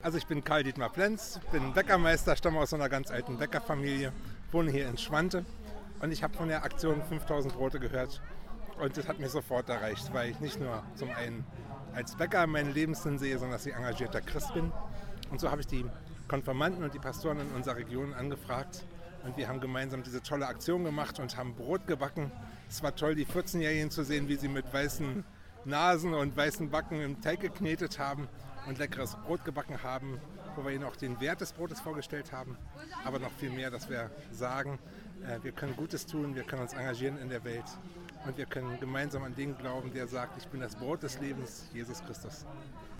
Also ich bin Karl Dietmar Plenz, bin Bäckermeister, stamme aus einer ganz alten Bäckerfamilie, wohne hier in Schwante und ich habe von der Aktion 5000 Brote gehört und das hat mich sofort erreicht, weil ich nicht nur zum einen als Bäcker meinen Lebenssinn sehe, sondern dass ich engagierter Christ bin. Und so habe ich die Konfirmanden und die Pastoren in unserer Region angefragt und wir haben gemeinsam diese tolle Aktion gemacht und haben Brot gebacken. Es war toll, die 14-Jährigen zu sehen, wie sie mit weißen Nasen und weißen Backen im Teig geknetet haben und leckeres Brot gebacken haben, wo wir ihnen auch den Wert des Brotes vorgestellt haben. Aber noch viel mehr, dass wir sagen, wir können Gutes tun, wir können uns engagieren in der Welt und wir können gemeinsam an den glauben, der sagt, ich bin das Brot des Lebens, Jesus Christus.